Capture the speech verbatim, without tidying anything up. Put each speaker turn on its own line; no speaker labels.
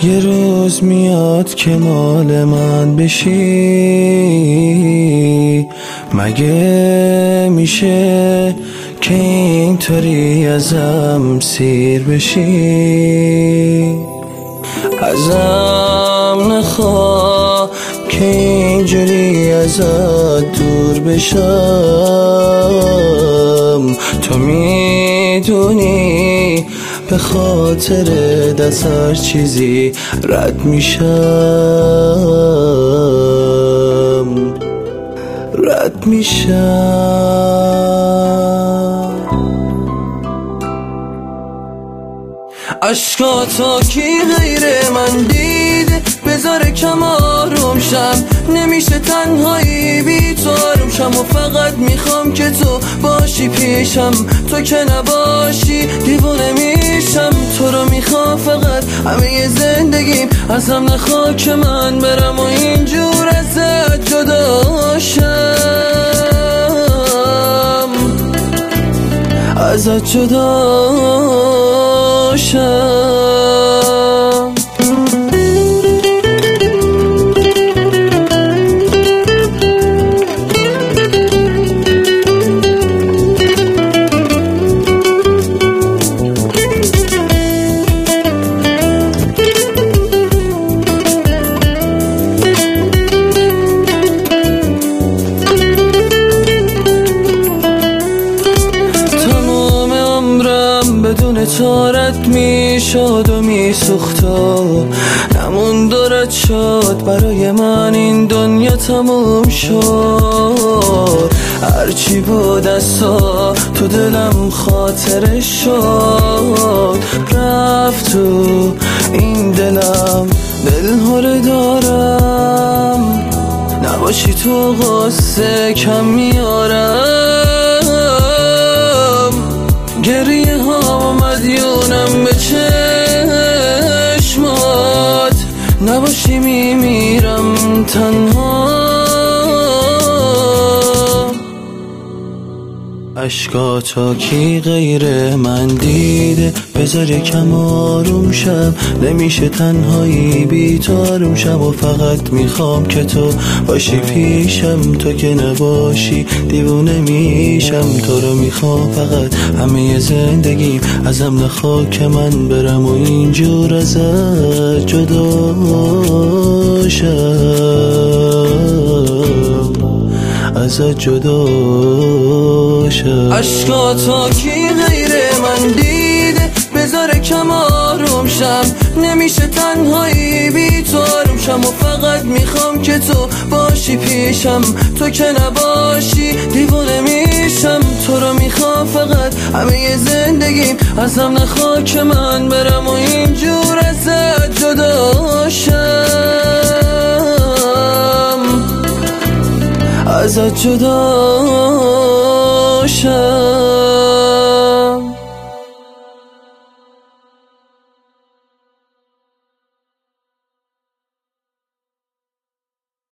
یه روز میاد که مال من بشی، مگه میشه که اینطوری ازم سیر بشی؟ ازم نخوا که اینجوری ازت دور بشم. تو میدونی به خاطر دست هر چیزی رد میشم، رد میشم. عشقاتو کی غیر من دیده، بذاره کم آروم شم. نمیشه تنهایی بی تو آروم شم و فقط میخوام که تو باشی پیشم. تو که نباشی دیوونه میشم. تو رو میخوام فقط همه زندگیم، ازم نخوا که من برم و اینجور ازت جدا شم، ازت جدا شم. بدون تارت میشد و میسوخت و نموند و رد شد. برای من این دنیا تموم شد. هرچی بود دستا تو دلم خاطرش شد. رفت تو این دلم دلهره دارم، نباشی تو غصه کم میارم. گریه ها مدیونم به چشمات، نباشی میمیرم تنها. عشقاتا کی غیر من دیده، بذار یکم آروم شم. نمیشه تنهایی بی تو آروم شم و فقط میخوام که تو باشی پیشم. تو که نباشی دیوونه میشم. تو رو میخوام فقط همه زندگیم، ازم نخوا که من برم و اینجور ازت جدا شم، ازت جدا شم. عشقاتا کی غیر من دیده، بذار کم آروم شم. نمیشه تنهایی بی تو آروم شم و فقط میخوام که تو باشی پیشم. تو که نباشی دیوونه میشم. تو رو میخوام فقط همه زندگیم، ازم نخوا که من برم و اینجور ازت جدا شم، ازت جدا شم.